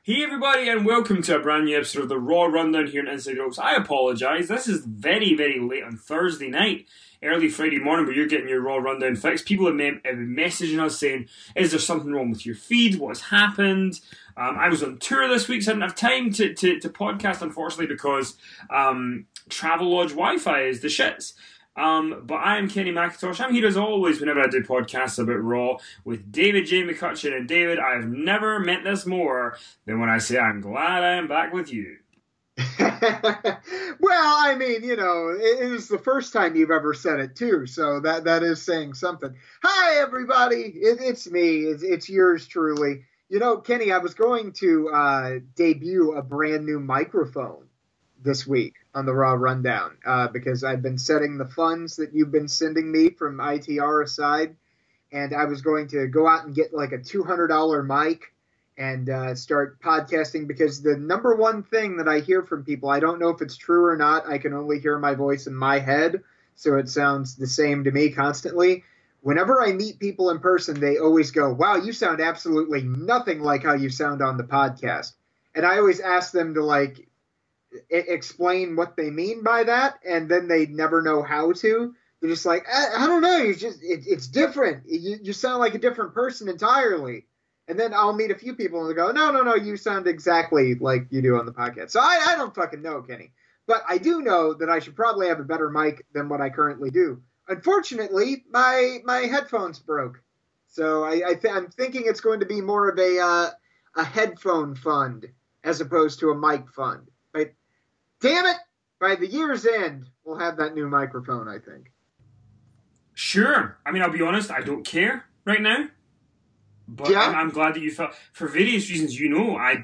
Hey everybody, and welcome to a brand new episode of the Raw Rundown here on Inside Ropes. I apologise, this is very, very late on Thursday night, early Friday morning, where you're getting your Raw Rundown fix. People have been messaging us saying, is there something wrong with your feed? What has happened? I was on tour this week, so I didn't have time to podcast, unfortunately, because Travelodge Wi-Fi is the shits. But I am Kenny McIntosh. I'm here as always whenever I do podcasts about Raw with David J. McCutcheon. And David, I have never meant this more than when I say I'm glad I am back with you. Well, I mean, you know, it is the first time you've ever said it too, so that is saying something. Hi, everybody. It's me. It's yours truly. You know, Kenny, I was going to debut a brand new microphone this week on the Raw Rundown because I've been setting the funds that you've been sending me from ITR aside, and I was going to go out and get like a $200 mic and start podcasting, because the number one thing that I hear from people, I don't know if it's true or not, I can only hear my voice in my head, so it sounds the same to me constantly. Whenever I meet people in person, they always go, wow, you sound absolutely nothing like how you sound on the podcast. And I always ask them to like explain what they mean by that, and then they never know how to. They're just like, I don't know, it's different. You sound like a different person entirely. And then I'll meet a few people and they go, no, you sound exactly like you do on the podcast. So I don't fucking know, Kenny. But I do know that I should probably have a better mic than what I currently do. Unfortunately, my headphones broke. So I'm thinking it's going to be more of a headphone fund as opposed to a mic fund. But damn it, by the year's end, we'll have that new microphone, I think. Sure. I mean, I'll be honest, I don't care right now. But yeah. I'm glad that you felt, for various reasons, you know, I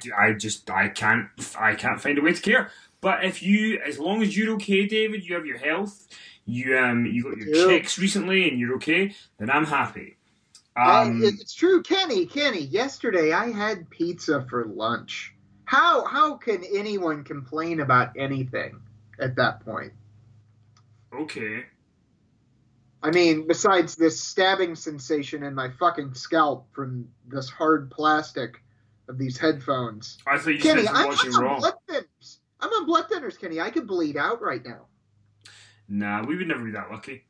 can't find a way to care. But as long as you're okay, David, you have your health, you got your checks recently, and you're okay, then I'm happy. It's true, Kenny. Yesterday I had pizza for lunch. How can anyone complain about anything at that point? Okay. I mean, besides this stabbing sensation in my fucking scalp from this hard plastic of these headphones. I thought you Kenny, said watching Raw. I'm on blood thinners, Kenny. I could bleed out right now. Nah, we would never be that lucky.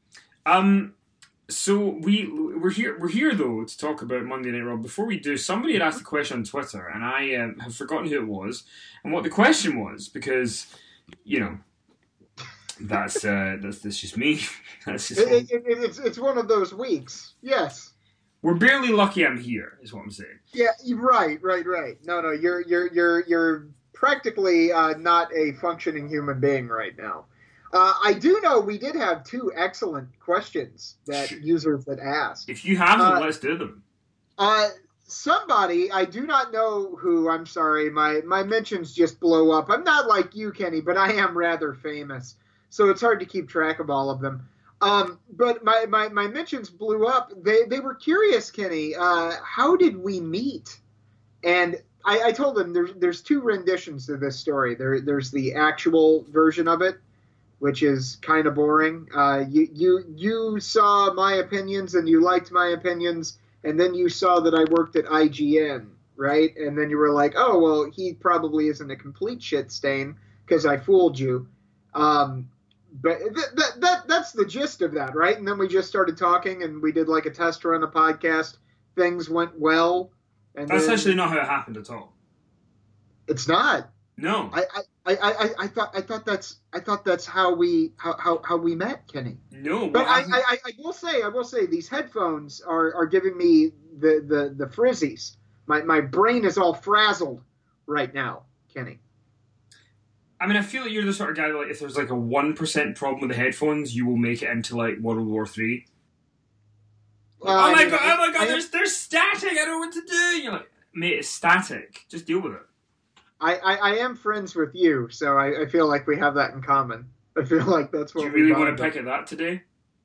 So we're here though to talk about Monday Night Raw. Before we do, somebody had asked a question on Twitter, and I have forgotten who it was and what the question was, because you know. That's just me. That's just it's one of those weeks. Yes. We're barely lucky I'm here, is what I'm saying. Yeah, right. No, you're practically not a functioning human being right now. I do know we did have two excellent questions that users had asked. If you have them, let's do them. Somebody, I do not know who, I'm sorry, my mentions just blow up. I'm not like you, Kenny, but I am rather famous. So it's hard to keep track of all of them. But my mentions blew up. They were curious, Kenny. How did we meet? And I told them there's two renditions to this story. There's the actual version of it, which is kind of boring. You saw my opinions and you liked my opinions, and then you saw that I worked at IGN, right? And then you were like, oh, well, he probably isn't a complete shit stain because I fooled you. But that's the gist of that, right? And then we just started talking, and we did like a test run, a podcast. Things went well. And that's actually not how it happened at all. It's not. No. I thought that's how we met, Kenny. No. But I will say these headphones are giving me the frizzies. My brain is all frazzled right now, Kenny. I mean, I feel like you're the sort of guy that, like, if there's like a 1% problem with the headphones, you will make it into like World War III. Oh my god! There's static. I don't know what to do. You're like, mate, it's static. Just deal with it. I am friends with you, so I feel like we have that in common. I feel like that's what. Do you really want to pick at that today?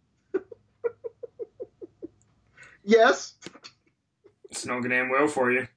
Yes. It's not going to end well for you.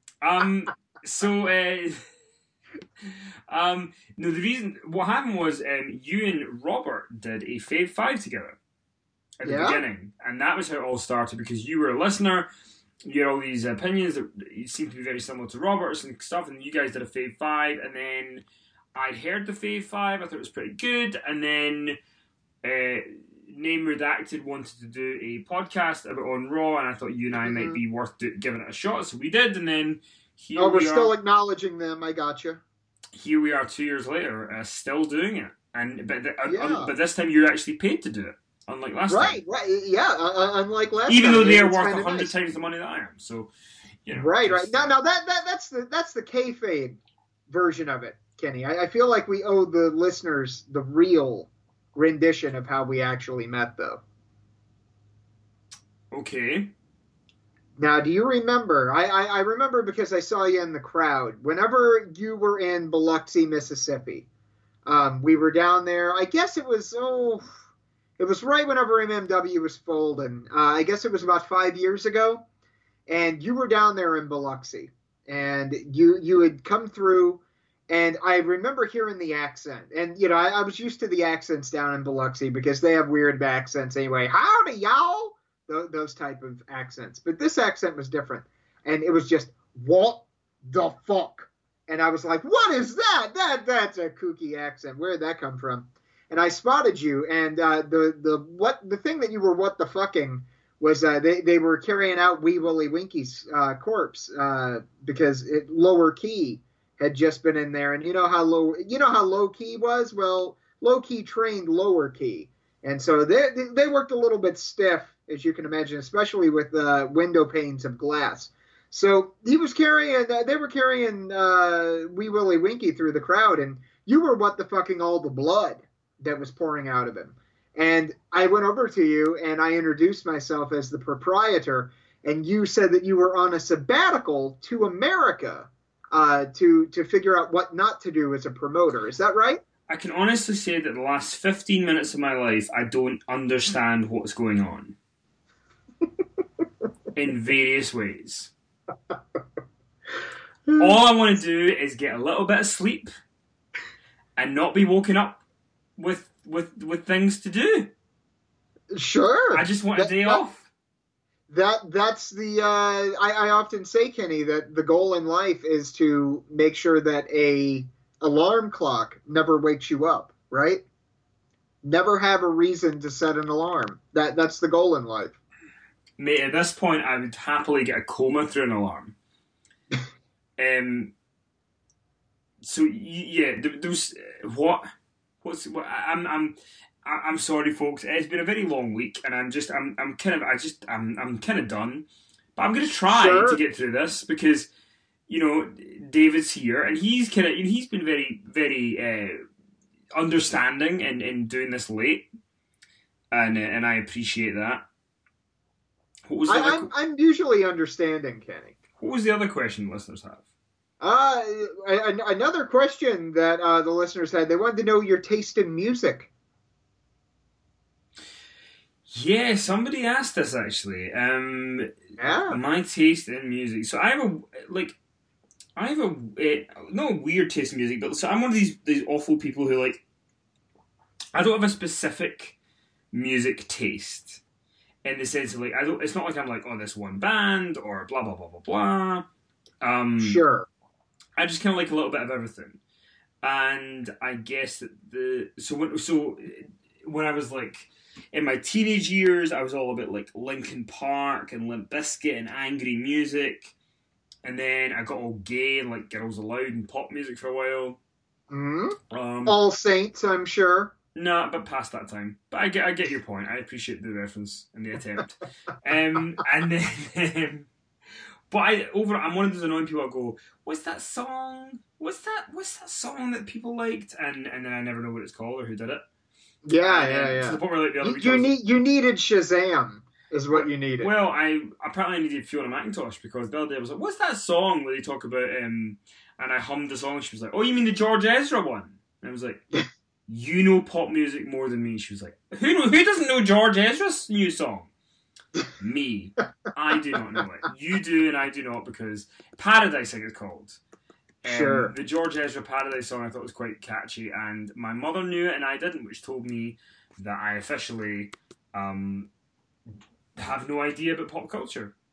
No, the reason what happened was you and Robert did a Fave 5 together at the beginning, and that was how it all started, because you were a listener you had all these opinions that seemed to be very similar to Robert's and stuff, and you guys did a Fave 5, and then I'd heard the Fave 5, I thought it was pretty good, and then Name Redacted wanted to do a podcast about on Raw, and I thought you and I might be worth giving it a shot, so we did, and then here we're still acknowledging them, I gotcha. Here we are 2 years later, still doing it, but this time you're actually paid to do it. Unlike last time. Right, yeah. Unlike last Even time. Even though they're worth 100 times the money that I am. So, you know. Right. Now that's the kayfabe version of it, Kenny. I feel like we owe the listeners the real rendition of how we actually met, though. Okay. Now, do you remember? I remember because I saw you in the crowd. Whenever you were in Biloxi, Mississippi, we were down there. I guess it was, it was right whenever MMW was folding. I guess it was about 5 years ago. And you were down there in Biloxi. And you had come through. And I remember hearing the accent. And, I was used to the accents down in Biloxi because they have weird accents anyway. Howdy, y'all! Those type of accents. But this accent was different. And it was just, what the fuck? And I was like, what is that? That's a kooky accent. Where did that come from? And I spotted you, and the thing that you were what the fucking was they were carrying out Wee Willie Winky's corpse because Lower Key had just been in there, and you know how Low Key was. Well, Low Key trained Lower Key, and so they worked a little bit stiff, as you can imagine, especially with window panes of glass. So they were carrying Wee Willie Winky through the crowd, and you were what the fucking all the blood that was pouring out of him. And I went over to you and I introduced myself as the proprietor, and you said that you were on a sabbatical to America to figure out what not to do as a promoter. Is that right? I can honestly say that the last 15 minutes of my life, I don't understand what's going on. In various ways. All I want to do is get a little bit of sleep and not be woken up with things to do. Sure. I just want a day off. That's the I often say, Kenny, that the goal in life is to make sure that a alarm clock never wakes you up, right? Never have a reason to set an alarm. That's the goal in life. Mate, at this point I would happily get a coma through an alarm. So yeah, there's I'm sorry, folks. It's been a very long week, and I'm kind of done. But I'm going to try to get through this because David's here, and he's been very very understanding in doing this late, and I appreciate that. What was I'm usually understanding, Kenny. What was the other question listeners have? Another question that the listeners had, they wanted to know your taste in music. Yeah, somebody asked us actually. Yeah. My taste in music. So I have a not a weird taste in music, but so I'm one of these awful people who I don't have a specific music taste in the sense of it's not like I'm like, oh, this one band or blah blah blah blah blah. Sure. I just kind of like a little bit of everything, and I guess that when I was in my teenage years, I was all a bit like Linkin Park and Limp Bizkit and angry music, and then I got all gay and like Girls Aloud and pop music for a while. Mm-hmm. All Saints, I'm sure. No, but past that time. But I get your point. I appreciate the reference and the attempt. And then. But I'm one of those annoying people. I go, what's that song? What's that song that people liked? And then I never know what it's called or who did it. Yeah. To the point where the other you needed Shazam, is what you needed. Well, I apparently needed Fiona McIntosh because the other day I was like, what's that song where they talk about and I hummed the song. And she was like, oh, you mean the George Ezra one? And I was like, you know pop music more than me. She was like, who doesn't know George Ezra's new song? Me. I do not know it. You do and I do not, because Paradise, I think it's called. Sure. The George Ezra Paradise song I thought was quite catchy, and my mother knew it and I didn't, which told me that I officially have no idea about pop culture.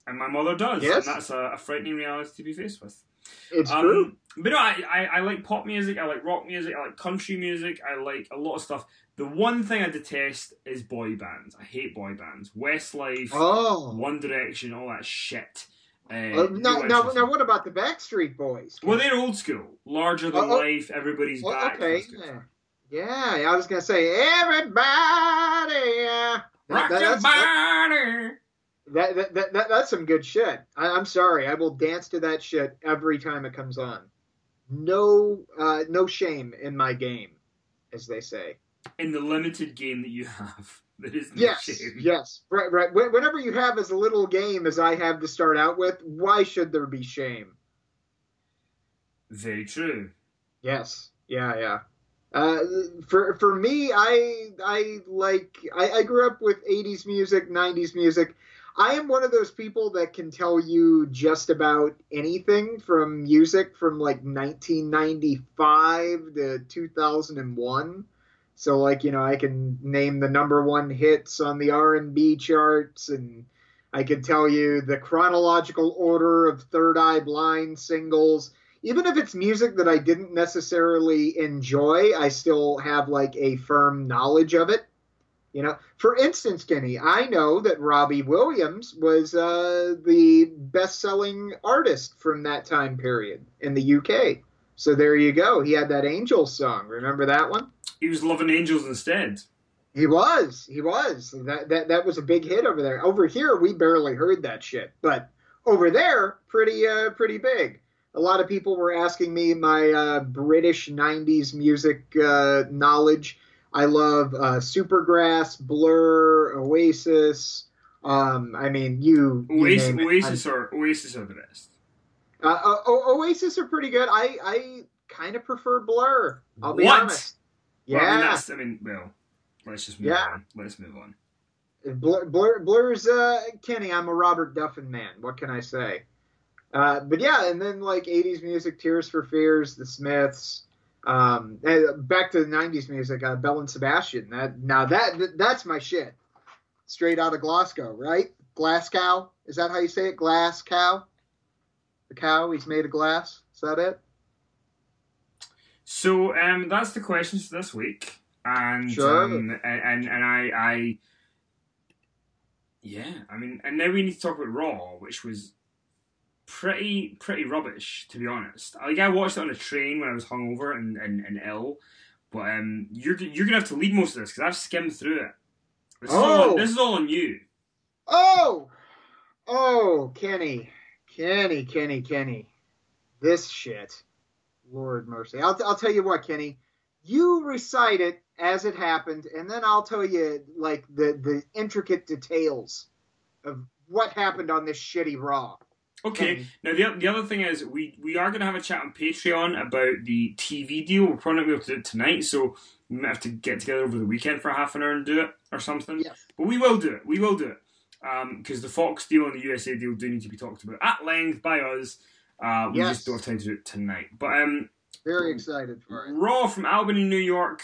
And my mother does. Yes. And that's a frightening reality to be faced with. It's true. But no, I like pop music, I like rock music, I like country music, I like a lot of stuff. The one thing I detest is boy bands. I hate boy bands. Westlife, One Direction, all that shit. Now, what about the Backstreet Boys? Well, they're old school. Larger than life, everybody's back. Okay, yeah, I was going to say, everybody. Rock your body. That's some good shit. I'm sorry. I will dance to that shit every time it comes on. No shame in my game, as they say. In the limited game that you have, there is no shame. Yes, right. Whenever you have as little game as I have to start out with, why should there be shame? Very true. Yes. Yeah. For me, I grew up with 80s music, 90s music. I am one of those people that can tell you just about anything from music from like 1995 to 2001. So like, I can name the number one hits on the R&B charts, and I could tell you the chronological order of Third Eye Blind singles. Even if it's music that I didn't necessarily enjoy, I still have like a firm knowledge of it. For instance, Kenny, I know that Robbie Williams was the best-selling artist from that time period in the UK. So there you go. He had that Angels song. Remember that one? He was loving Angels instead. He was. That was a big hit over there. Over here, we barely heard that shit. But over there, pretty big. A lot of people were asking me my British 90s music knowledge. I love Supergrass, Blur, Oasis. Oasis are the best. Oasis are pretty good. I kind of prefer Blur. I'll be honest. Yeah. Let's just move on. Let's move on. Blur's Kenny. I'm a Robert Duffin man. What can I say? But yeah, and then like 80s music, Tears for Fears, The Smiths. Back to the 90s music, Belle and Sebastian. That's my shit. Straight out of Glasgow, right? Glasgow? Is that how you say it? Glasgow? The cow, he's made of glass? Is that it? So that's the questions this week, and sure. And now we need to talk about Raw, which was pretty rubbish, to be honest. Like, I watched it on a train when I was hungover and ill, but you're gonna have to lead most of this because I've skimmed through it. This is all on you. Oh, Kenny, this shit. Lord mercy. I'll tell you what, Kenny. You recite it as it happened, and then I'll tell you like the intricate details of what happened on this shitty Raw. Okay. Now the other thing is we are going to have a chat on Patreon about the TV deal. We're probably not going to be able to do it tonight, so we might have to get together over the weekend for half an hour and do it or something. Yes. But we will do it. Because the Fox deal and the USA deal do need to be talked about at length by us. We just don't have time to do it tonight. But very excited for it. Raw from Albany, New York,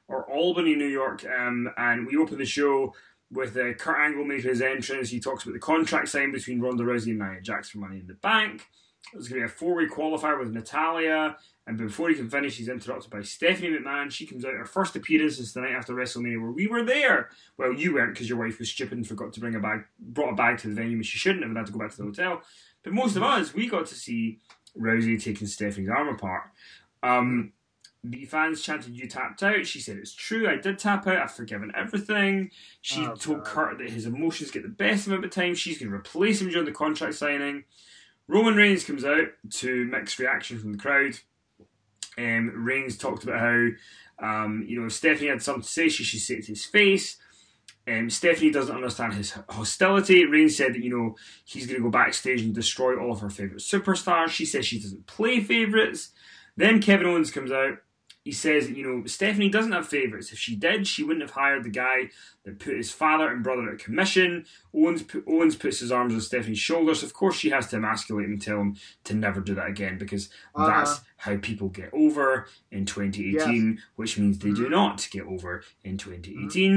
and we open the show with Kurt Angle making his entrance. He talks about the contract signed between Ronda Rousey and Nia Jax for Money in the Bank. There's going to be a 4-way qualifier with Natalya, and before he can finish, he's interrupted by Stephanie McMahon. She comes out, her first appearance is the night after WrestleMania, where we were there. Well, you weren't because your wife was stupid and forgot to brought a bag to the venue, which she shouldn't have, and had to go back to the hotel. But most of us, we got to see Rousey taking Stephanie's arm apart. The fans chanted, "You tapped out." She said, "It's true, I did tap out. I've forgiven everything." She told Kurt that his emotions get the best of him at the time. She's going to replace him during the contract signing. Roman Reigns comes out to mixed reaction from the crowd. Reigns talked about how, if Stephanie had something to say, she should say it to his face. Stephanie doesn't understand his hostility. Reigns said that, he's going to go backstage and destroy all of her favourite superstars. She says she doesn't play favourites. Then Kevin Owens comes out. He says that, Stephanie doesn't have favourites. If she did, she wouldn't have hired the guy that put his father and brother out of commission. Owens puts his arms on Stephanie's shoulders. Of course, she has to emasculate him and tell him to never do that again, because that's how people get over in 2018, which means they do not get over in 2018.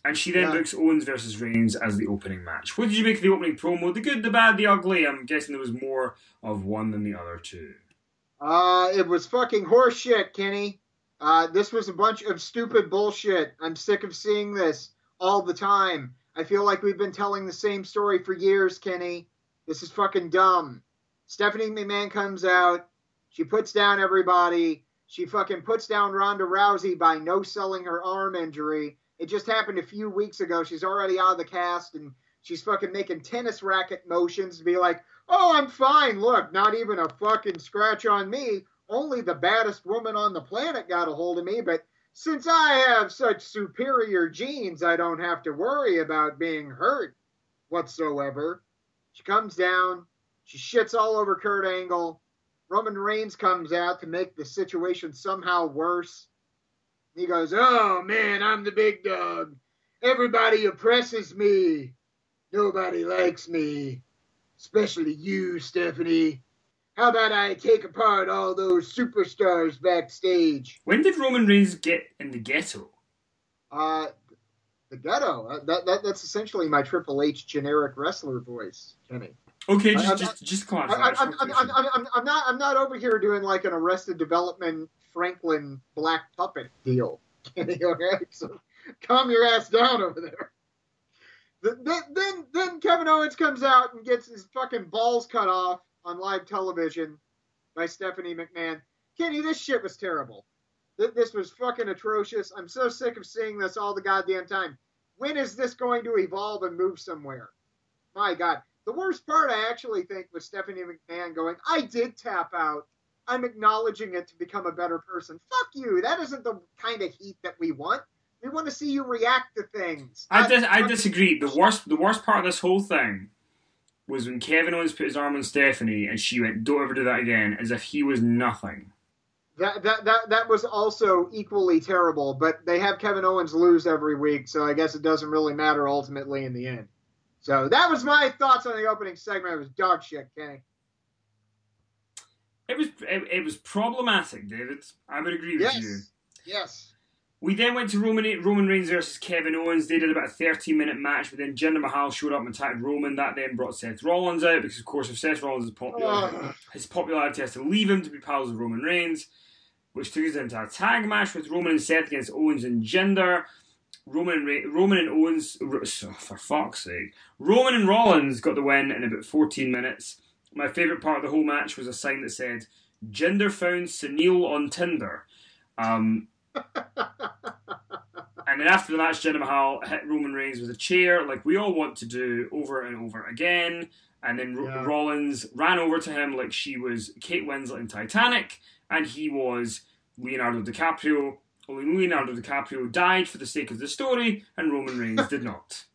And she then books Owens versus Reigns as the opening match. What did you make of the opening promo? The good, the bad, the ugly? I'm guessing there was more of one than the other two. It was fucking horseshit, Kenny. This was a bunch of stupid bullshit. I'm sick of seeing this all the time. I feel like we've been telling the same story for years, Kenny. This is fucking dumb. Stephanie McMahon comes out. She puts down everybody. She fucking puts down Ronda Rousey by no-selling her arm injury. It just happened a few weeks ago. She's already out of the cast, and she's fucking making tennis racket motions to be like, oh, I'm fine. Look, not even a fucking scratch on me. Only the baddest woman on the planet got a hold of me, but since I have such superior genes, I don't have to worry about being hurt whatsoever. She comes down. She shits all over Kurt Angle. Roman Reigns comes out to make the situation somehow worse. He goes, oh, man, I'm the big dog. Everybody oppresses me. Nobody likes me. Especially you, Stephanie. How about I take apart all those superstars backstage? When did Roman Reigns get in the ghetto? The ghetto. That's essentially my Triple H generic wrestler voice, Kenny. Okay, just clarify. I'm not over here doing like an Arrested Development Franklin black puppet deal. Kenny, okay? So calm your ass down over there. Then Kevin Owens comes out and gets his fucking balls cut off on live television by Stephanie McMahon. Kenny, this shit was terrible. This was fucking atrocious. I'm so sick of seeing this all the goddamn time. When is this going to evolve and move somewhere? My God. The worst part, I actually think, was Stephanie McMahon going, I did tap out. I'm acknowledging it to become a better person. Fuck you. That isn't the kind of heat that we want. We want to see you react to things. I disagree. The worst part of this whole thing was when Kevin Owens put his arm on Stephanie and she went, don't ever do that again, as if he was nothing. That was also equally terrible, but they have Kevin Owens lose every week, so I guess it doesn't really matter ultimately in the end. So that was my thoughts on the opening segment. It was dog shit, Kenny. It was problematic, David. I would agree with you. Yes. We then went to Roman Reigns versus Kevin Owens. They did about a 13-minute match, but then Jinder Mahal showed up and attacked Roman. That then brought Seth Rollins out, because, of course, if Seth Rollins is popular, his popularity has to leave him to be pals with Roman Reigns, which took us into a tag match with Roman and Seth against Owens and Jinder. Roman and Owens, for fuck's sake, Roman and Rollins got the win in about 14 minutes. My favourite part of the whole match was a sign that said, Jinder found Sunil on Tinder. And then after the match, Jinder Mahal hit Roman Reigns with a chair, like we all want to do over and over again. And then Rollins ran over to him like she was Kate Winslet in Titanic, and he was Leonardo DiCaprio. Only Leonardo DiCaprio died for the sake of the story, and Roman Reigns did not.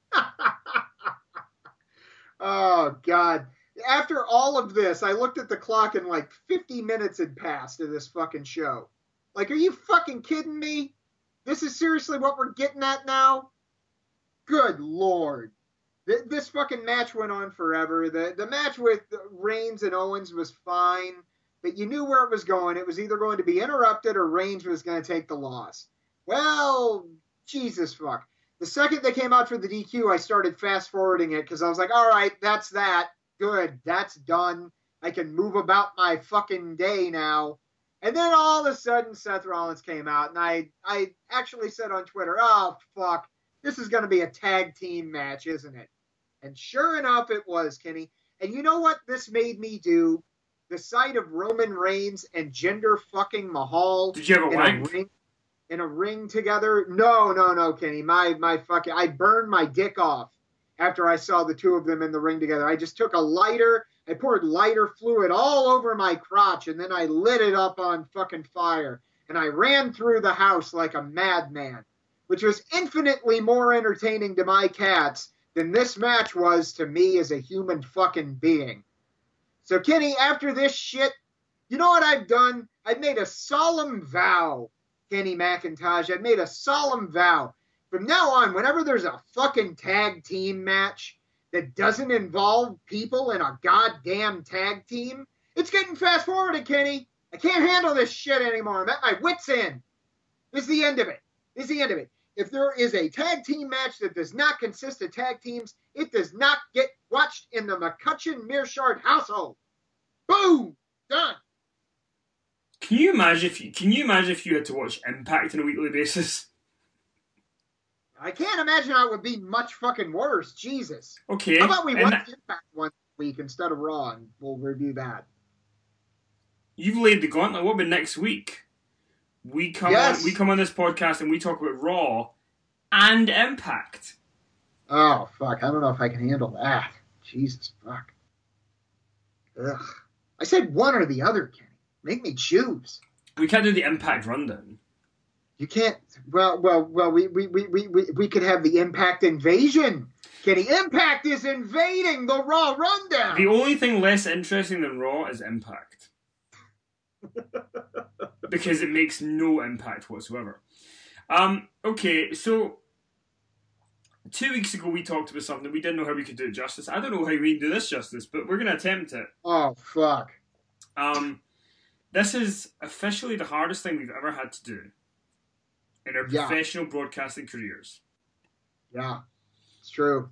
Oh, God. After all of this, I looked at the clock and like 50 minutes had passed of this fucking show. Like, are you fucking kidding me? This is seriously what we're getting at now? Good Lord. This fucking match went on forever. The match with Reigns and Owens was fine, but you knew where it was going. It was either going to be interrupted or Reigns was going to take the loss. Well, Jesus fuck. The second they came out for the DQ, I started fast-forwarding it because I was like, all right, that's that. Good, that's done. I can move about my fucking day now. And then all of a sudden, Seth Rollins came out, and I actually said on Twitter, oh, fuck, this is going to be a tag team match, isn't it? And sure enough, it was, Kenny. And you know what this made me do? The sight of Roman Reigns and Jinder fucking Mahal. Did you have a wank? In a ring together? No, Kenny. My fucking, I burned my dick off after I saw the two of them in the ring together. I just took a lighter, I poured lighter fluid all over my crotch, and then I lit it up on fucking fire. And I ran through the house like a madman, which was infinitely more entertaining to my cats than this match was to me as a human fucking being. So, Kenny, after this shit, you know what I've done? I've made a solemn vow, Kenny McIntosh. I've made a solemn vow. From now on, whenever there's a fucking tag team match that doesn't involve people in a goddamn tag team, it's getting fast-forwarded, Kenny. I can't handle this shit anymore. I'm at my wit's end. This is the end of it. if there is a tag team match that does not consist of tag teams, it does not get watched in the McCutcheon-Mearshart household. Boom! Done. Can you imagine if you had to watch Impact on a weekly basis? I can't imagine how it would be much fucking worse. Jesus. Okay. How about we watch Impact one week instead of Raw, and we'll review that. You've laid the gauntlet. What about next week? We come on this podcast and we talk about Raw and Impact. Oh, fuck. I don't know if I can handle that. Jesus, fuck. Ugh. I said one or the other, Kenny. Make me choose. We can't do the Impact rundown. You can't. Well. We could have the Impact invasion. Kenny, Impact is invading the Raw rundown. The only thing less interesting than Raw is Impact. Because it makes no impact whatsoever. Okay, so 2 weeks ago we talked about something. We didn't know how we could do it justice. I don't know how we can do this justice, but we're going to attempt it. Oh, fuck. This is officially the hardest thing we've ever had to do in our professional broadcasting careers. Yeah, it's true.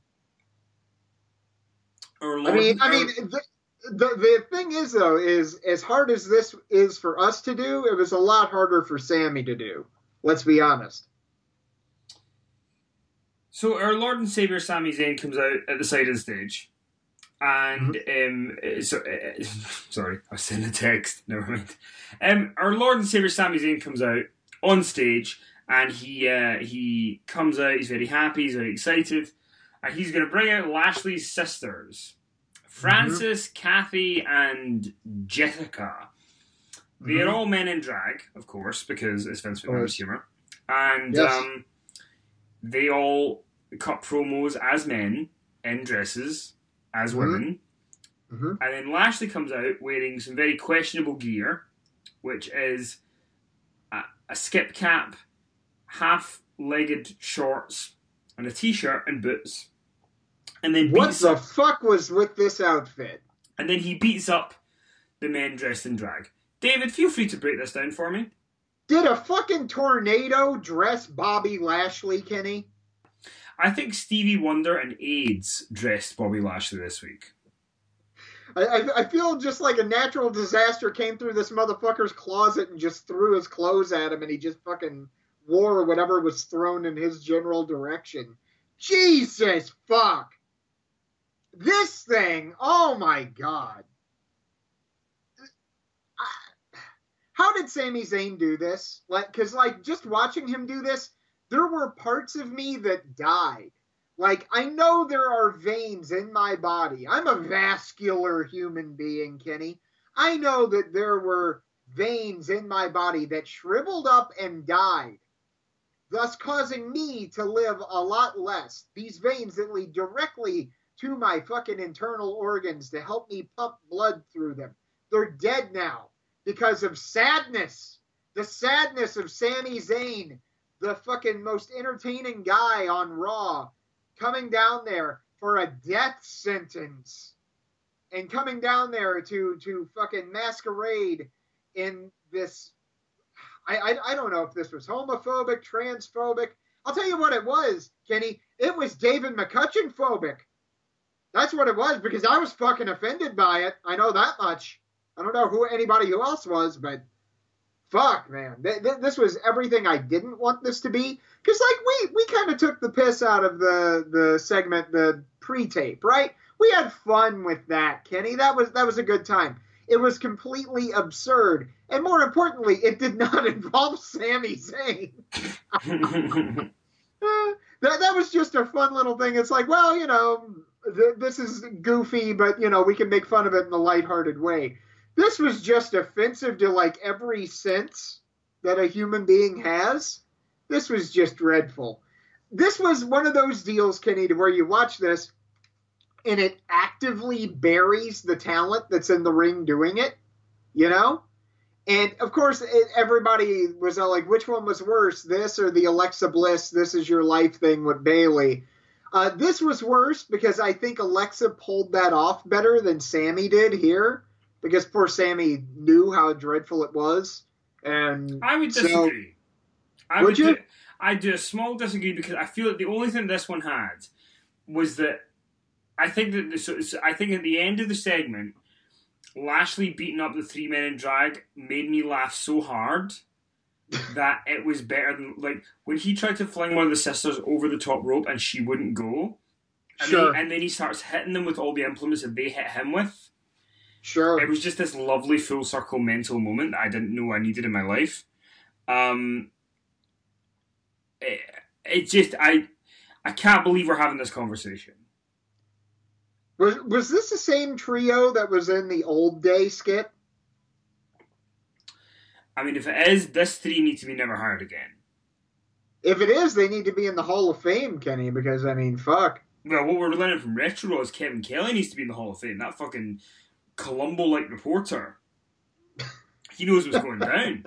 The thing is, though, is as hard as this is for us to do, it was a lot harder for Sammy to do. Let's be honest. So our Lord and Savior Sami Zayn comes out at the side of the stage. And, sorry, I was saying the text. Never mind. Our Lord and Savior Sami Zayn comes out on stage, and he comes out, he's very happy, he's very excited, and he's going to bring out Lashley's sisters. Frances, Kathy, and Jessica. They are all men in drag, of course, because it's Vince McMahon's humour. And they all cut promos as men in dresses as women. And then Lashley comes out wearing some very questionable gear, which is a skip cap, half-legged shorts, and a t-shirt and boots. And then what the fuck was with this outfit? And then he beats up the men dressed in drag. David, feel free to break this down for me. Did a fucking tornado dress Bobby Lashley, Kenny? I think Stevie Wonder and AIDS dressed Bobby Lashley this week. I feel just like a natural disaster came through this motherfucker's closet and just threw his clothes at him, and he just fucking wore whatever was thrown in his general direction. Jesus fuck! This thing, oh my god. How did Sami Zayn do this? Because just watching him do this, there were parts of me that died. I know there are veins in my body. I'm a vascular human being, Kenny. I know that there were veins in my body that shriveled up and died, thus causing me to live a lot less. These veins that lead directly to my fucking internal organs to help me pump blood through them. They're dead now because of sadness. The sadness of Sami Zayn, the fucking most entertaining guy on Raw, coming down there for a death sentence and coming down there to fucking masquerade in this. I don't know if this was homophobic, transphobic. I'll tell you what it was, Kenny. It was David McCutcheon phobic. That's what it was, because I was fucking offended by it. I know that much. I don't know who else was, but fuck, man. This was everything I didn't want this to be. Because, we kind of took the piss out of the segment, the pre-tape, right? We had fun with that, Kenny. That was a good time. It was completely absurd. And more importantly, it did not involve Sami Zayn. That was just a fun little thing. It's like, well, this is goofy, but, we can make fun of it in a lighthearted way. This was just offensive to, every sense that a human being has. This was just dreadful. This was one of those deals, Kenny, to where you watch this and it actively buries the talent that's in the ring doing it, And, of course, everybody was like, which one was worse, this or the Alexa Bliss, This Is Your Life thing with Bayley? This was worse because I think Alexa pulled that off better than Sammy did here, because poor Sammy knew how dreadful it was. And I would disagree. I do a small disagree because I feel that the only thing this one had was that I think I think at the end of the segment, Lashley beating up the 3 men in drag made me laugh so hard that it was better than, like, when he tried to fling one of the sisters over the top rope and she wouldn't go. And then he starts hitting them with all the implements that they hit him with. Sure. It was just this lovely full circle mental moment that I didn't know I needed in my life. It just, I can't believe we're having this conversation. Was this the same trio that was in the Old Day skit? I mean, if it is, this 3 need to be never hired again. If it is, they need to be in the Hall of Fame, Kenny, because, I mean, fuck. Well, what we're learning from Retro is Kevin Kelly needs to be in the Hall of Fame. That fucking Columbo-like reporter. He knows what's going down.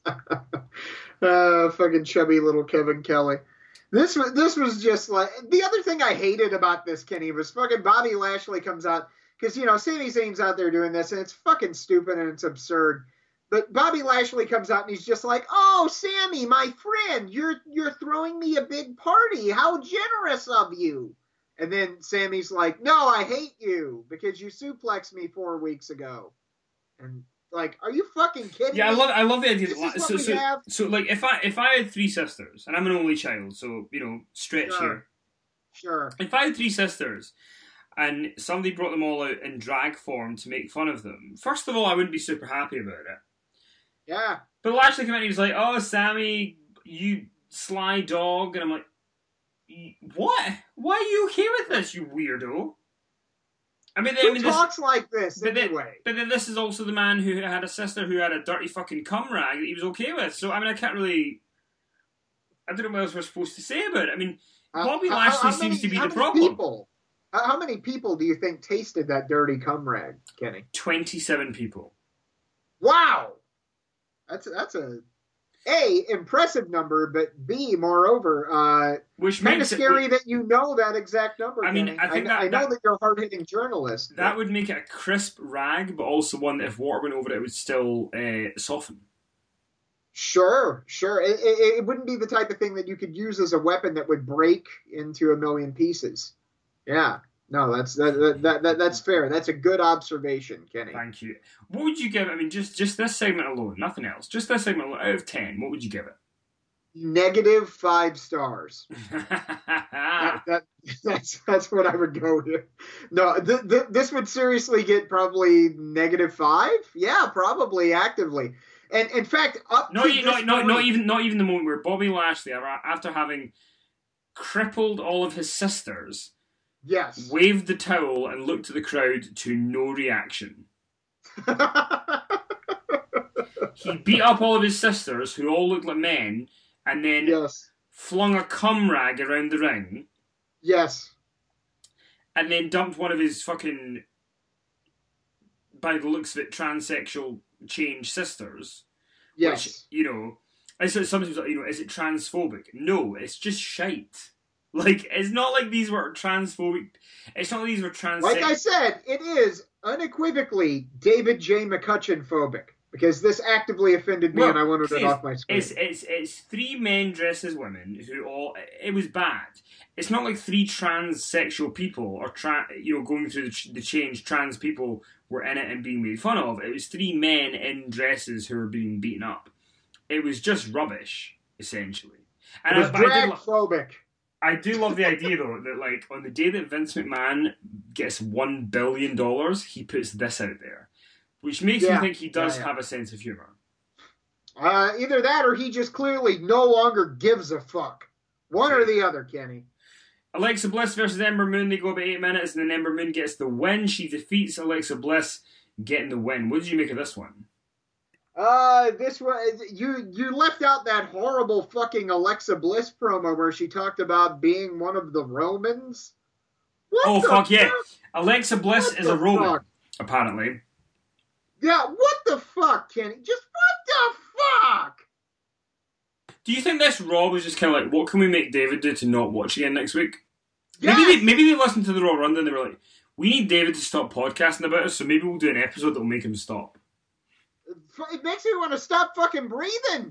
Fucking chubby little Kevin Kelly. This was just like, the other thing I hated about this, Kenny, was fucking Bobby Lashley comes out, because, you know, Sami Zayn's out there doing this, and it's fucking stupid and it's absurd. But Bobby Lashley comes out and he's just like, "Oh, Sammy, my friend, you're throwing me a big party. How generous of you." And then Sammy's like, "No, I hate you because you suplexed me 4 weeks ago." And like, are you fucking kidding me? I love the idea. So like, if I had 3 sisters and I'm an only child, so, you know, stretch here. Sure. If I had 3 sisters and somebody brought them all out in drag form to make fun of them, first of all, I wouldn't be super happy about it. Yeah. But Lashley came in and he was like, "Oh, Sammy, you sly dog." And I'm like, what? Why are you okay with this, you weirdo? Who talks like this anyway? But then this is also the man who had a sister who had a dirty fucking cum rag that he was okay with. So, I mean, I don't know what else we're supposed to say about it. I mean, Bobby Lashley seems to be the problem. How many people do you think tasted that dirty cum rag, Kenny? 27 people. Wow! That's a impressive number, but B, moreover, which kind of scary that you know that exact number. I mean, Kenny. I know that you're a hard-hitting journalist. That would make it a crisp rag, but also one that if water went over it, it would still soften. Sure. It wouldn't be the type of thing that you could use as a weapon that would break into a million pieces. Yeah. No, that's fair. That's a good observation, Kenny. Thank you. What would you give it? I mean, just this segment alone, nothing else. Just this segment alone, out of 10, what would you give it? -5 stars. That's what I would go with. No, this would seriously get probably -5. Yeah, probably actively. And in fact, not even the moment where Bobby Lashley, after having crippled all of his sisters, yes, waved the towel and looked at the crowd to no reaction. He beat up all of his sisters, who all looked like men, and then flung a cum rag around the ring. Yes. And then dumped one of his fucking, by the looks of it, transsexual change sisters. Yes. Which, you know, sometimes, you know, is it transphobic? No, it's just shite. Like, it's not like these were transphobic. It's not like these were transsexual. Like I said, it is unequivocally David J. McCutcheon phobic. Because this actively offended me, and I wanted it off my screen. It's 3 men dressed as women who all. It was bad. It's not like 3 transsexual people or going through the change. Trans people were in it and being made fun of. It was 3 men in dresses who were being beaten up. It was just rubbish, essentially. And it was drag-phobic. I do love the idea, though, that like on the day that Vince McMahon gets $1 billion, he puts this out there. Which makes me think he does have a sense of humor. Either that or he just clearly no longer gives a fuck. One or the other, Kenny. Alexa Bliss versus Ember Moon. They go about 8 minutes and then Ember Moon gets the win. She defeats Alexa Bliss, getting the win. What did you make of this one? This one, you left out that horrible fucking Alexa Bliss promo where she talked about being one of the Romans. Yeah. Alexa Bliss is a Roman, apparently. Yeah, what the fuck, Kenny? Just what the fuck? Do you think this Raw was just kind of like, what can we make David do to not watch again next week? Yes. Maybe they listened to the Raw Rundown and they were like, we need David to stop podcasting about us, so maybe we'll do an episode that will make him stop. It makes me want to stop fucking breathing.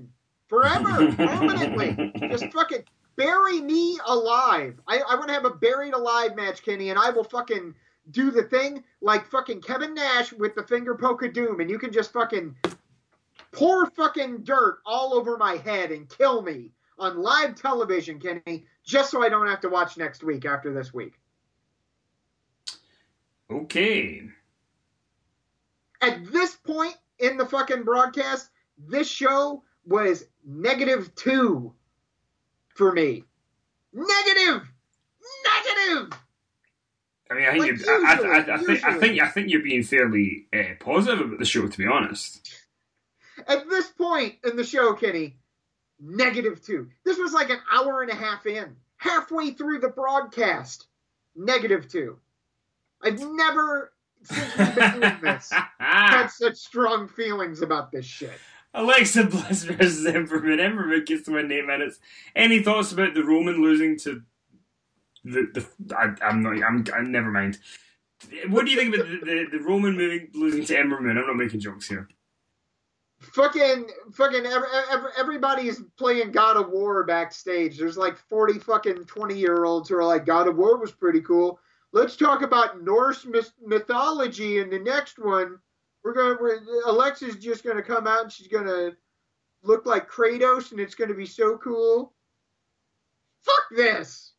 forever, permanently. Just fucking bury me alive. I want to have a buried alive match, Kenny, and I will fucking do the thing like fucking Kevin Nash with the finger poke of doom, and you can just fucking pour fucking dirt all over my head and kill me on live television, Kenny, just so I don't have to watch next week after this week. Okay. At this point in the fucking broadcast, this show was -2 for me. Negative. I mean, I think you're being fairly positive about the show, to be honest. At this point in the show, Kenny, -2. This was like an hour and a half in, halfway through the broadcast. -2. I've never, since we've been doing this, had such strong feelings about this shit. Alexa Bliss versus Emberman. Emberman gets to win 8 minutes. Any thoughts about the Roman losing to never mind. What do you think about the Roman losing to Emberman? I'm not making jokes here. Fucking everybody's playing God of War backstage. There's like 40 fucking 20-year-olds who are like, God of War was pretty cool. Let's talk about Norse mythology in the next one. Alexa's just gonna come out and she's gonna look like Kratos, and it's gonna be so cool. Fuck this!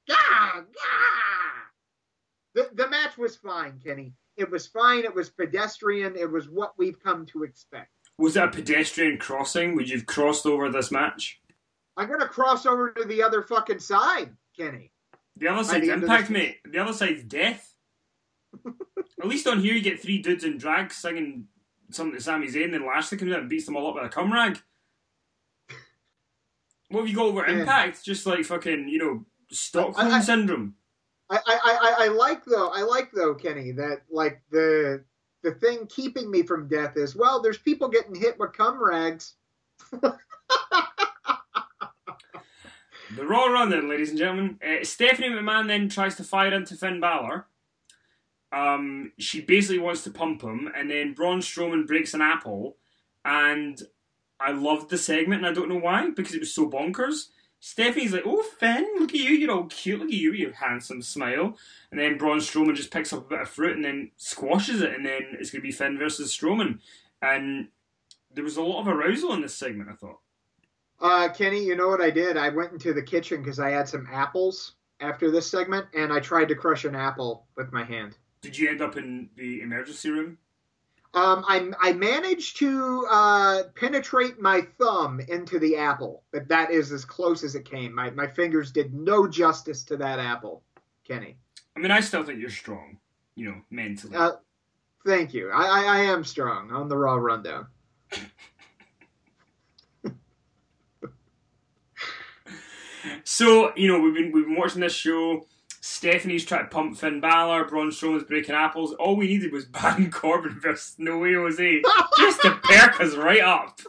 The match was fine, Kenny. It was fine. It was pedestrian. It was what we've come to expect. Was it a pedestrian crossing? Would you have crossed over this match? I'm gonna cross over to the other fucking side, Kenny. The other side's Impact, mate. The other side's death. At least on here you get 3 dudes in drag singing something to Sami Zayn, and then Lashley comes out and beats them all up with a cum rag. What have you got over Impact? Just like fucking, Stockholm Syndrome. I like though, Kenny, that like the thing keeping me from death is, well, there's people getting hit with cum rags. The Raw run then, ladies and gentlemen. Stephanie McMahon then tries to fire into Finn Balor. She basically wants to pump him, and then Braun Strowman breaks an apple, and I loved the segment, and I don't know why, because it was so bonkers. Stephanie's like, oh, Finn, look at you, you're all cute, look at you, your handsome smile. And then Braun Strowman just picks up a bit of fruit and then squashes it, and then it's going to be Finn versus Strowman. And there was a lot of arousal in this segment, I thought. Kenny, you know what I did? I went into the kitchen because I had some apples after this segment, and I tried to crush an apple with my hand. Did you end up in the emergency room? I managed to penetrate my thumb into the apple, but that is as close as it came. My fingers did no justice to that apple, Kenny. I mean, I still think you're strong, mentally. Thank you. I am strong on the Raw Rundown. So, we've been watching this show. Stephanie's trying to pump Finn Balor. Braun Strowman's breaking apples. All we needed was Baron Corbin versus No Way Jose, just to perk us right up.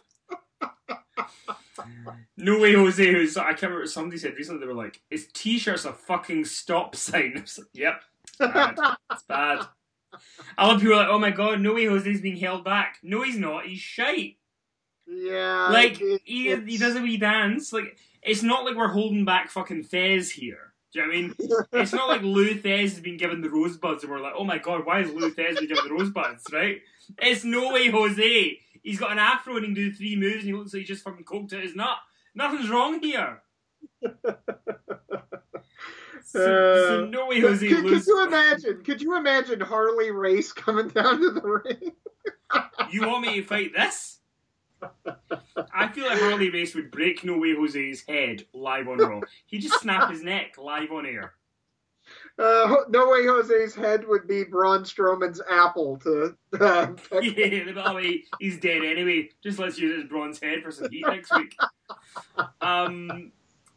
No Way Jose, I can't remember what somebody said recently. They were like, "His t-shirt's a fucking stop sign." I was like, yep, it's bad. A lot of people are like, "Oh my god, No Way Jose's being held back." No, he's not. He's shite. Yeah, like he does a wee dance. Like, it's not like we're holding back fucking Fez here. Do you know what I mean? It's not like Lou Thez has been given the rosebuds and we're like, oh my god, why is Lou Thez been given the rosebuds, right? It's No Way Jose. He's got an afro and he can do 3 moves and he looks like he just fucking coked out his nut. Nothing's wrong here. So No Way Jose loses. Could you imagine Harley Race coming down to the ring? You want me to fight this? I feel like Harley Race would break No Way Jose's head live on Raw. He'd just snap his neck live on air. No Way Jose's head would be Braun Strowman's apple to... Yeah, by the way, he's dead anyway. Just let's use his Braun's head for some heat next week. Then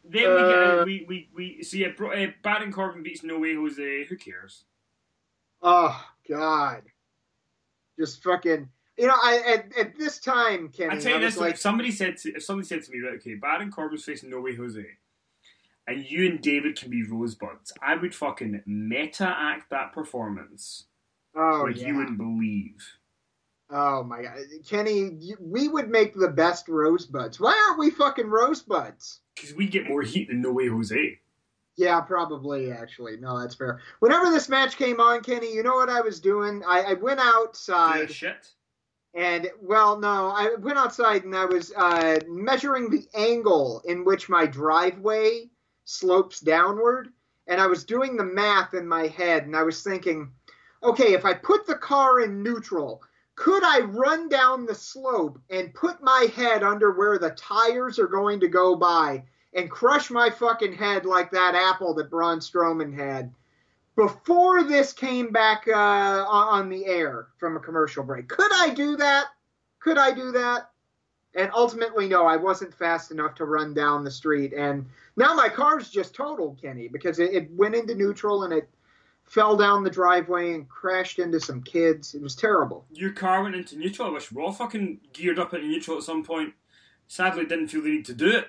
Baron Corbin beats No Way Jose. Who cares? Oh, God. Just fucking... at this time, Kenny, I tell you this: like, if somebody said to me, right, okay, Baron Corbin's facing No Way Jose, and you and David can be rosebuds, I would fucking meta act that performance. Oh, like you wouldn't believe. Oh my God, Kenny, we would make the best rosebuds. Why aren't we fucking rosebuds? Because we get more heat than No Way Jose. Yeah, probably actually. No, that's fair. Whenever this match came on, Kenny, you know what I was doing? I went Do that outside shit. and, well, no, I went outside and I was measuring the angle in which my driveway slopes downward. And I was doing the math in my head and I was thinking, okay, if I put the car in neutral, could I run down the slope and put my head under where the tires are going to go by and crush my fucking head like that apple that Braun Strowman had before this came back on the air from a commercial break? Could I do that? Could I do that? And ultimately, no, I wasn't fast enough to run down the street. And now my car's just totaled, Kenny, because it went into neutral and it fell down the driveway and crashed into some kids. It was terrible. Your car went into neutral. I wish Raw fucking geared up into neutral at some point. Sadly, didn't feel the need to do it.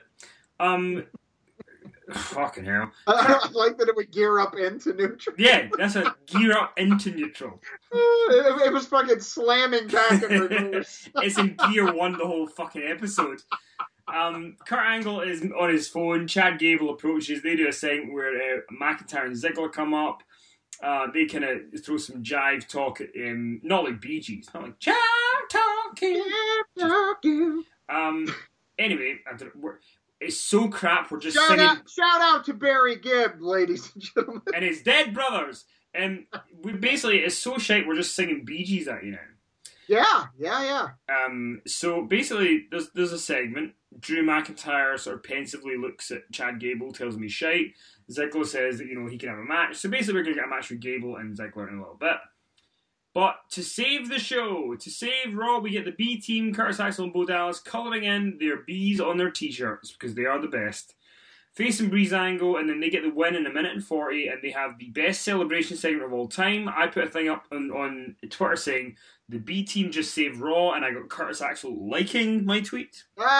Fucking hell. I like that it would gear up into neutral. Yeah, that's a gear up into neutral. It was fucking slamming back in reverse. It's in gear 1 the whole fucking episode. Kurt Angle is on his phone. Chad Gable approaches. They do a segment where McIntyre and Ziggler come up. They kind of throw some jive talk at him. Not like Bee Gees. Not like jive talking. Anyway, it's so crap. We're just singing. Shout out to Barry Gibb, ladies and gentlemen, and his dead brothers. And we basically, it's so shite. We're just singing Bee Gees at you now. Yeah. So basically, there's a segment. Drew McIntyre sort of pensively looks at Chad Gable, tells him he's shite. Ziggler says that, he can have a match. So basically, we're going to get a match with Gable and Ziggler in a little bit. But to save the show, to save Raw, we get the B team, Curtis Axel and Bo Dallas, colouring in their bees on their t-shirts because they are the best. Facing Breezango, and then they get the win in 1:40, and they have the best celebration segment of all time. I put a thing up on Twitter saying the B team just saved Raw, and I got Curtis Axel liking my tweet.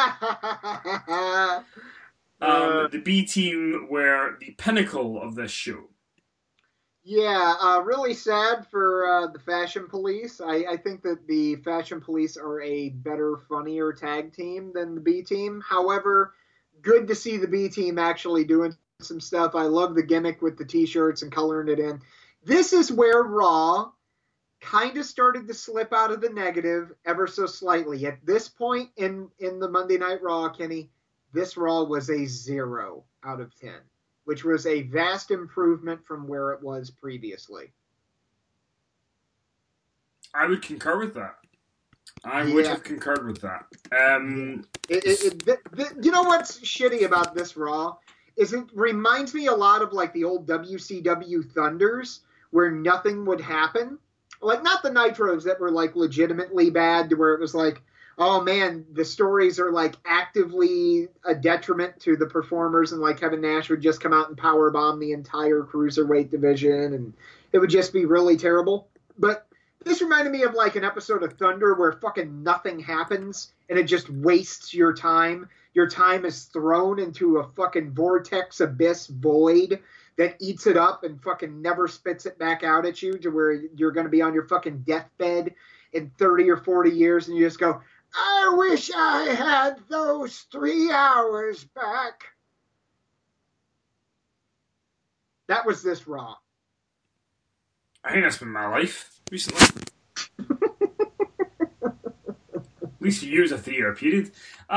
The B team were the pinnacle of this show. Yeah, really sad for the Fashion Police. I think that the Fashion Police are a better, funnier tag team than the B team. However, good to see the B team actually doing some stuff. I love the gimmick with the t-shirts and coloring it in. This is where Raw kind of started to slip out of the negative ever so slightly. At this point in the Monday Night Raw, Kenny, this Raw was a 0 out of 10. Which was a vast improvement from where it was previously. I would concur with that. I would have concurred with that. You know what's shitty about this Raw? Is it reminds me a lot of like the old WCW Thunders, where nothing would happen. Like, not the Nitros that were like legitimately bad, to where it was like, oh man, the stories are like actively a detriment to the performers, and like Kevin Nash would just come out and powerbomb the entire cruiserweight division, and it would just be really terrible. But this reminded me of like an episode of Thunder where fucking nothing happens and it just wastes your time. Your time is thrown into a fucking vortex abyss void that eats it up and fucking never spits it back out at you, to where you're going to be on your fucking deathbed in 30 or 40 years and you just go, I wish I had those 3 hours back. That was this Raw. I think that's been my life recently. At least for you, it's a 3-year period.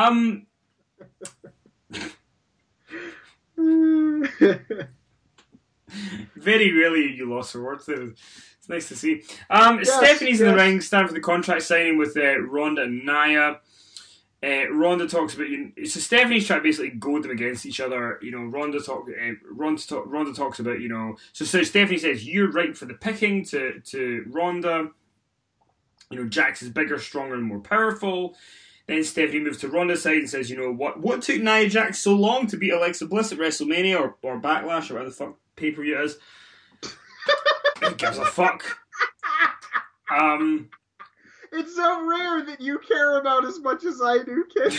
Very rarely you lost for words there. It's nice to see. Stephanie's in the ring, starting for the contract signing with Ronda and Nia. Ronda talks about so Stephanie's trying to basically goad them against each other. Ronda talks about So Stephanie says you're right for the picking to Ronda. Jax is bigger, stronger, and more powerful. Then Stephanie moves to Ronda's side and says, what took Nia Jax so long to beat Alexa Bliss at WrestleMania or Backlash or whatever the fuck pay-per-view it is? Who gives a fuck? It's so rare that you care about as much as I do, kid.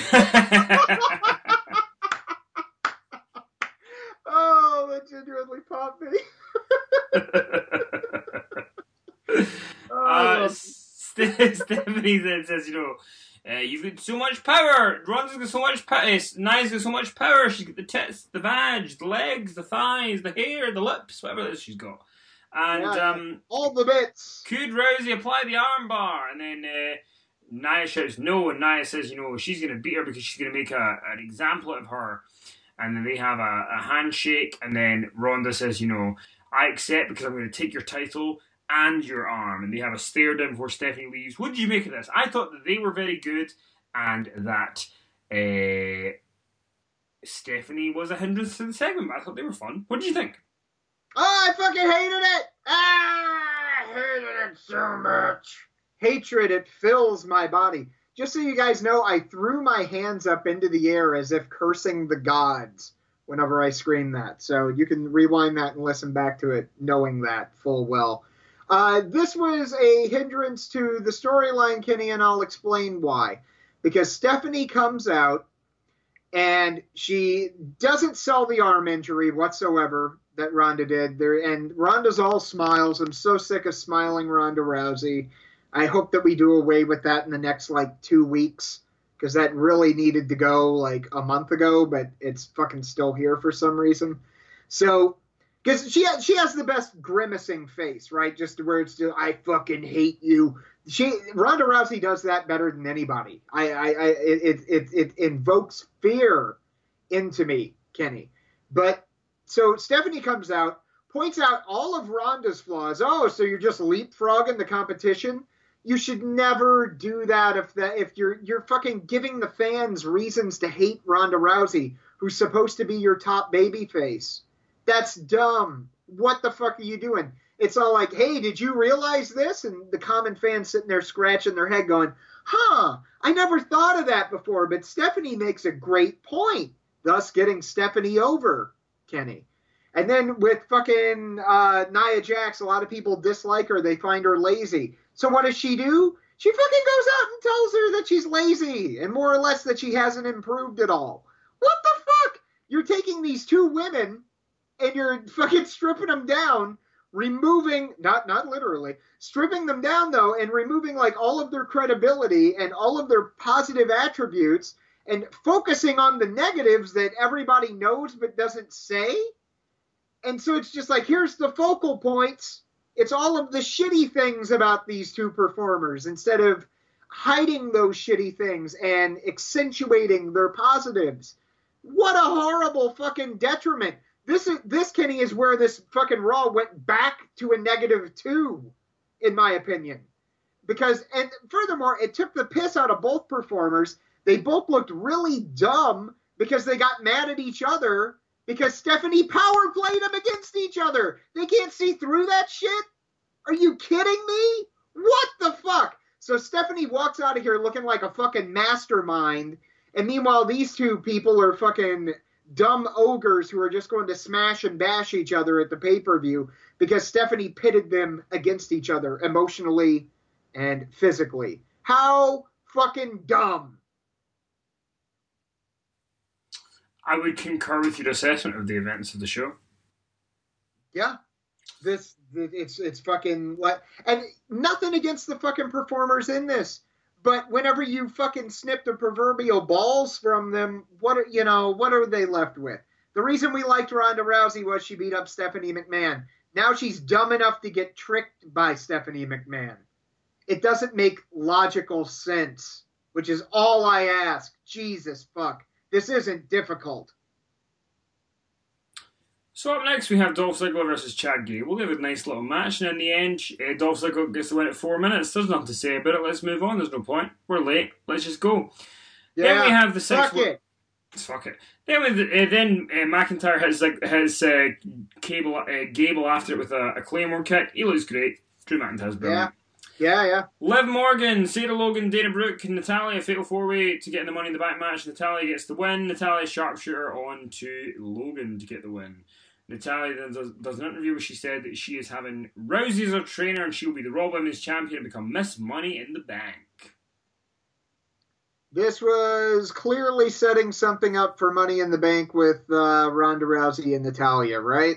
Oh, that genuinely popped me. Stephanie then says, you've got so much power. Ronda's got so much power. Nia's got so much power. She's got the tits, the vag, the legs, the thighs, the hair, the lips, whatever it is she's got. And all the bits. Could Rousey apply the armbar? And then Nia shouts no, and Nia says, she's going to beat her because she's going to make an example of her. And then they have a handshake, and then Ronda says, I accept because I'm going to take your title and your arm. And they have a stare down before Stephanie leaves. What did you make of this? I thought that they were very good, and that Stephanie was a hindrance to the segment. I thought they were fun. What did you think? Oh, I fucking hated it! I hated it so much. Hatred, it fills my body. Just so you guys know, I threw my hands up into the air as if cursing the gods whenever I screamed that. So you can rewind that and listen back to it knowing that full well. This was a hindrance to the storyline, Kenny, and I'll explain why. Because Stephanie comes out and she doesn't sell the arm injury whatsoever that Ronda did. And Ronda's all smiles. I'm so sick of smiling Ronda Rousey. I hope that we do away with that in the next, 2 weeks, because that really needed to go, a month ago, but it's fucking still here for some reason. So, because she has the best grimacing face, right? Just where it's just, I fucking hate you. Ronda Rousey does that better than anybody. It invokes fear into me, Kenny. But, so Stephanie comes out, points out all of Ronda's flaws. Oh, so you're just leapfrogging the competition? You should never do that if you're fucking giving the fans reasons to hate Ronda Rousey, who's supposed to be your top babyface. That's dumb. What the fuck are you doing? It's all like, hey, did you realize this? And the common fans sitting there scratching their head going, I never thought of that before, but Stephanie makes a great point, thus getting Stephanie over, Kenny. And then with fucking Nia Jax, a lot of people dislike her. They find her lazy. So what does she do? She fucking goes out and tells her that she's lazy and more or less that she hasn't improved at all. What the fuck? You're taking these two women and you're fucking stripping them down, removing, not literally, stripping them down though and removing all of their credibility and all of their positive attributes and focusing on the negatives that everybody knows but doesn't say. And so it's just here's the focal points. It's all of the shitty things about these two performers instead of hiding those shitty things and accentuating their positives. What a horrible fucking detriment. This Kenny, is where this fucking Raw went back to a -2, in my opinion. Because, and furthermore, it took the piss out of both performers. They both looked really dumb because they got mad at each other because Stephanie power played them against each other. They can't see through that shit? Are you kidding me? What the fuck? So Stephanie walks out of here looking like a fucking mastermind, and meanwhile these two people are fucking dumb ogres who are just going to smash and bash each other at the pay-per-view because Stephanie pitted them against each other emotionally and physically. How fucking dumb. I would concur with your assessment of the events of the show. Yeah. It's fucking, and nothing against the fucking performers in this, but whenever you fucking snip the proverbial balls from them, what are they left with? The reason we liked Ronda Rousey was she beat up Stephanie McMahon. Now she's dumb enough to get tricked by Stephanie McMahon. It doesn't make logical sense, which is all I ask. Jesus fuck. This isn't difficult. So up next we have Dolph Ziggler versus Chad Gable. They have a nice little match, and in the end, Dolph Ziggler gets the win at 4 minutes. There's nothing to say about it. Let's move on. There's no point. We're late. Let's just go. Yeah, then we have the six. Fuck it. Fuck it. Then McIntyre has Gable after it with a Claymore kick. He looks great. Drew McIntyre's brilliant. Yeah. Liv Morgan, Sarah Logan, Dana Brooke, and Natalya, fatal 4-way to get in the Money in the Bank match. Natalya gets the win. Natalya sharpshooter on to Logan to get the win. Natalya then does an interview where she said that she is having Rousey as her trainer and she will be the Raw Women's Champion and become Miss Money in the Bank. This was clearly setting something up for Money in the Bank with Ronda Rousey and Natalya, right?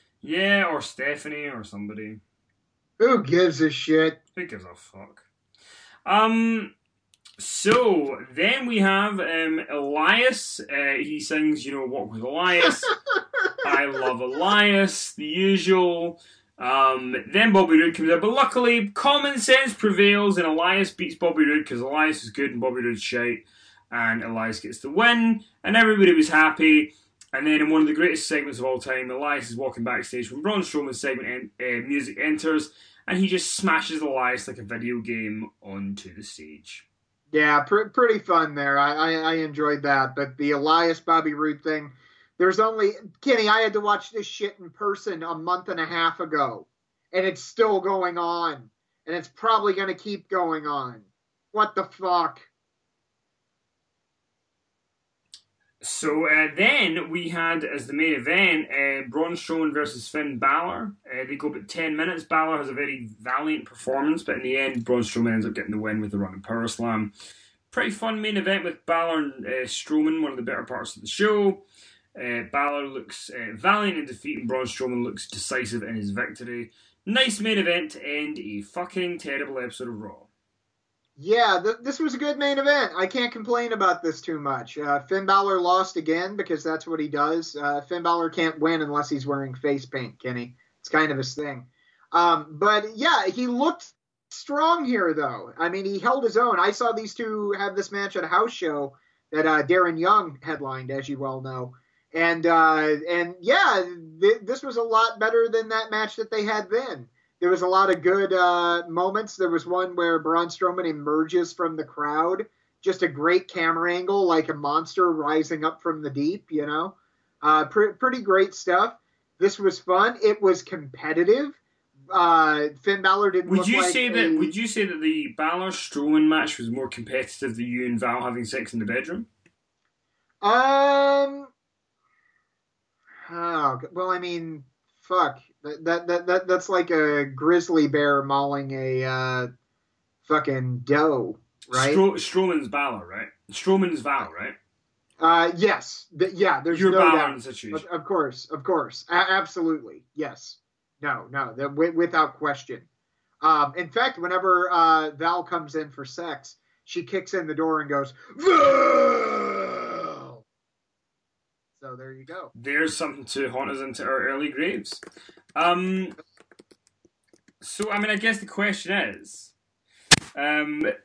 Yeah, or Stephanie or somebody. Who gives a shit? Who gives a fuck? So then we have Elias. He sings, Walk with Elias. I love Elias, the usual. Then Bobby Roode comes out, but luckily common sense prevails and Elias beats Bobby Roode because Elias is good and Bobby Roode's shite, and Elias gets the win, and everybody was happy. And then in one of the greatest segments of all time, Elias is walking backstage when Braun Strowman's segment music enters, and he just smashes Elias like a video game onto the stage. Yeah, pretty fun there. I enjoyed that. But the Elias Bobby Roode thing, there's only Kenny. I had to watch this shit in person a month and a half ago, and it's still going on, and it's probably going to keep going on. What the fuck? So then we had as the main event Braun Strowman versus Finn Balor. They go about 10 minutes. Balor has a very valiant performance, but in the end, Braun Strowman ends up getting the win with the running power slam. Pretty fun main event with Balor and Strowman, one of the better parts of the show. Balor looks valiant in defeat, and Braun Strowman looks decisive in his victory. Nice main event to end a fucking terrible episode of Raw. Yeah, this was a good main event. I can't complain about this too much. Finn Balor lost again because that's what he does. Finn Balor can't win unless he's wearing face paint, Kenny. It's kind of his thing. But yeah, he looked strong here, though. I mean, he held his own. I saw these two have this match at a house show that Darren Young headlined, as you well know. And yeah, this was a lot better than that match that they had then. There was a lot of good moments. There was one where Braun Strowman emerges from the crowd. Just a great camera angle, like a monster rising up from the deep, pretty great stuff. This was fun. It was competitive. Finn Balor didn't Would you say that the Balor-Strowman match was more competitive than you and Val having sex in the bedroom? Oh, well, I mean, fuck. That's like a grizzly bear mauling a fucking doe, right? Strowman's Balor, right? Strowman's Val, right? Yes. There's Your no Balor doubt. in the situation. Of course. Absolutely. Yes. No. Without question. In fact, whenever Val comes in for sex, she kicks in the door and goes, Val! So there you go. There's something to haunt us into our early graves. So, I mean, I guess the question is, what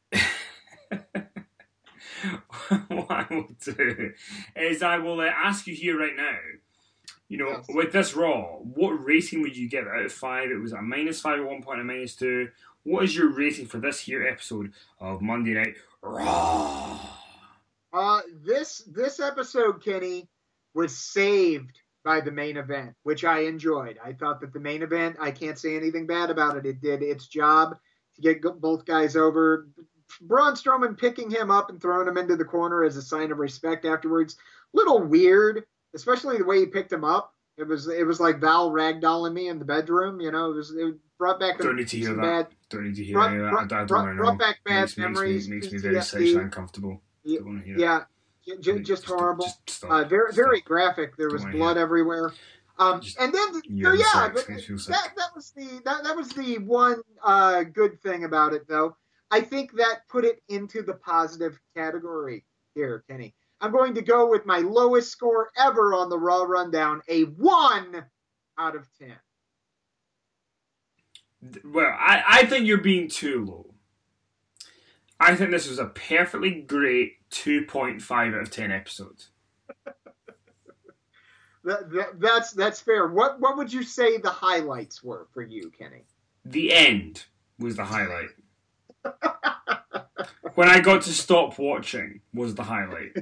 I will do is I will ask you here right now, Yes. with this Raw, what rating would you give out of 5? It was a -5 at one point, a -2. What is your rating for this here episode of Monday Night Raw? This episode, Kenny, was saved by the main event, which I enjoyed. I thought that the main event, I can't say anything bad about it. It did its job to get both guys over. Braun Strowman picking him up and throwing him into the corner as a sign of respect afterwards. Little weird, especially the way he picked him up. It was like Val ragdolling me in the bedroom. It brought back Don't need to hear that. Don't need to hear that. I don't want to know. Brought back bad memories. Makes me very sexually uncomfortable. Don't want to hear yeah. Just horrible. Just very graphic. There was blood everywhere. And then, that was the one good thing about it, though. I think that put it into the positive category here, Kenny. I'm going to go with my lowest score ever on the Raw Rundown, a 1 out of 10. Well, I think you're being too low. I think this was a perfectly great 2.5 out of 10 episode. That's fair. What would you say the highlights were for you, Kenny? The end was the highlight. When I got to stop watching was the highlight.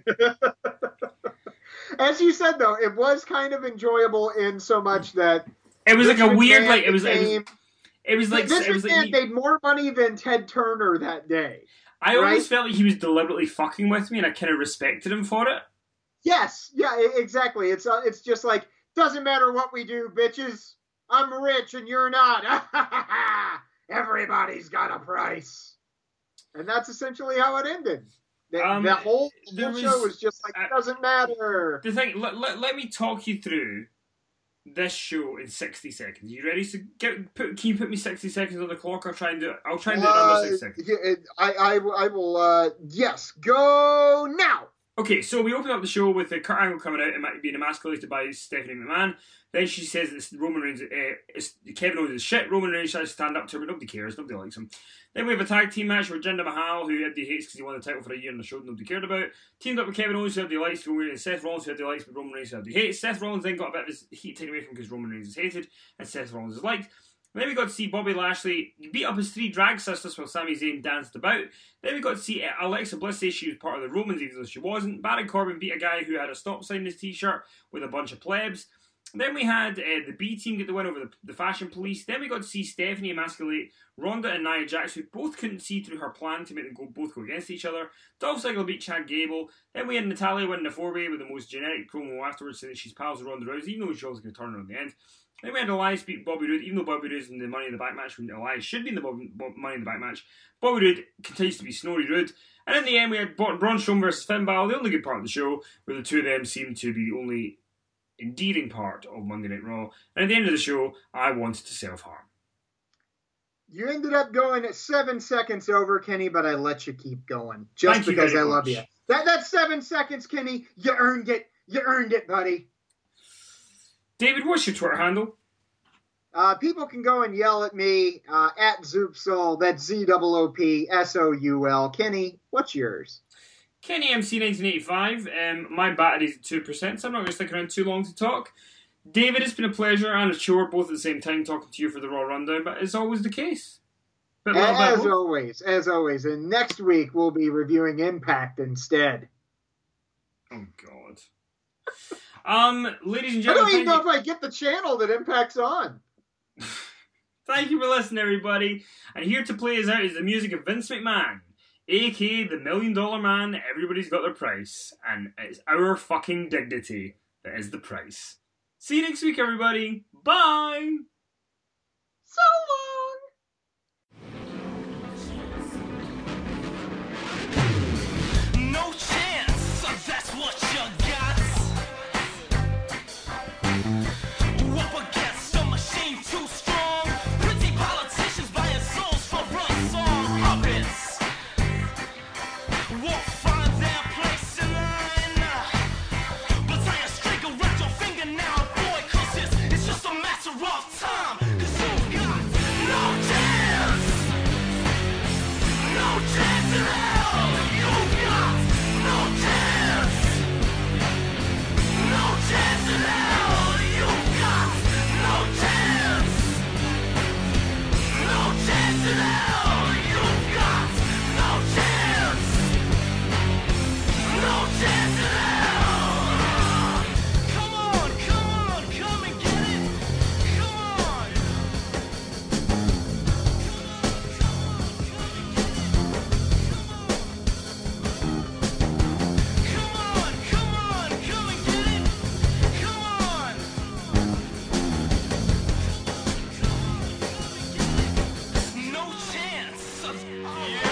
As you said, though, it was kind of enjoyable in so much that it was like a weird, like Vince McMahon made more money than Ted Turner that day. I always felt like he was deliberately fucking with me, and I kind of respected him for it. Yes, yeah, exactly. It's just like, doesn't matter what we do, bitches. I'm rich and you're not. Everybody's got a price. And that's essentially how it ended. The whole show was just like, it doesn't matter. The thing, let me talk you through this show in 60 seconds. Are you ready to can you put me 60 seconds on the clock? I'll try and do it. I'll try and do it in under 6 seconds. I will. Yes, go now. Okay, so we open up the show with Kurt Angle coming out and being emasculated by Stephanie McMahon. Then she says that Roman Reigns, Kevin Owens is shit. Roman Reigns tries to stand up to her, but nobody cares. Nobody likes him. Then we have a tag team match where Jinder Mahal, who Eddie hates because he won the title for a year in the show nobody cared about, teamed up with Kevin Owens, who Eddie likes, and Seth Rollins, who Eddie likes, but Roman Reigns, who Eddie hates. Seth Rollins then got a bit of his heat taken away from him because Roman Reigns is hated and Seth Rollins is liked. Then we got to see Bobby Lashley beat up his 3 drag sisters while Sami Zayn danced about. Then we got to see Alexa Bliss say she was part of the Romans even though she wasn't. Baron Corbin beat a guy who had a stop sign in his t-shirt with a bunch of plebs. Then we had the B team get the win over the Fashion Police. Then we got to see Stephanie emasculate Ronda and Nia Jax, who both couldn't see through her plan to make them both go against each other. Dolph Ziggler beat Chad Gable. Then we had Natalya winning the 4-way with the most generic promo afterwards, saying that she's pals with Ronda Rousey, even though she was going to turn her in the end. Then we had Elias beat Bobby Roode, even though Bobby Roode's in the Money in the Bank match when Elias should be in the Money in the Bank match. Bobby Roode continues to be Snorri Roode. And in the end, we had Braun Strowman versus Finn Balor, the only good part of the show, where the two of them seemed to be the only endearing part of Monday Night Raw. And at the end of the show, I wanted to self-harm. You ended up going at 7 seconds over, Kenny, but I let you keep going just because I love you. That's 7 seconds, Kenny. You earned it. You earned it, buddy. David, what's your Twitter handle? People can go and yell at me at Zoopsoul. That's ZOOPSOUL. Kenny, what's yours? Kenny MC 1985. My battery's at 2%, so I'm not going to stick around too long to talk. David, it's been a pleasure and a chore both at the same time talking to you for the Raw Rundown, but it's always the case. As always. And next week we'll be reviewing Impact instead. Oh, God. Ladies and gentlemen, I don't even know if I get the channel that Impact's on. Thank you for listening, everybody. And here to play us out is the music of Vince McMahon, aka the $1 Million Man. Everybody's got their price, and it's our fucking dignity that is the price. See you next week, everybody. Bye. So long. No chance, that's what you got. Up against a machine too strong. Pretty politicians buying souls for run-song puppets. Won't find their place in line. But tie a string around your finger now, boy, 'cause it's just a matter of time. 'Cause you've got no chance. No chance at all. You've got no chance. No chance at all. You've got no chance. No chance at all. You've got no chance. No chance at all. Come on, come and get it. Come on. Come on, come and get it. Come on. No chance. Yeah.